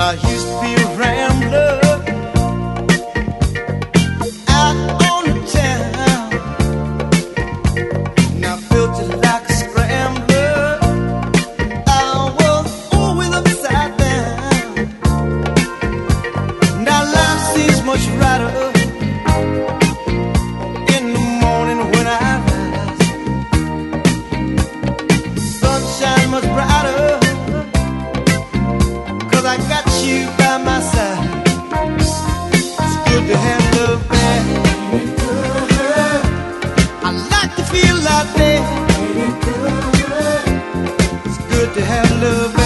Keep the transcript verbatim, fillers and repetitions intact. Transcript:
I used to be a rambler out on the town. Now I felt just like a scrambler. I was always upside down. Now life seems much brighter in the morning when I rise. Sunshine much brighter, 'cause I got you by my side. It's good to have love back. I like to feel like that. It's good to have love back.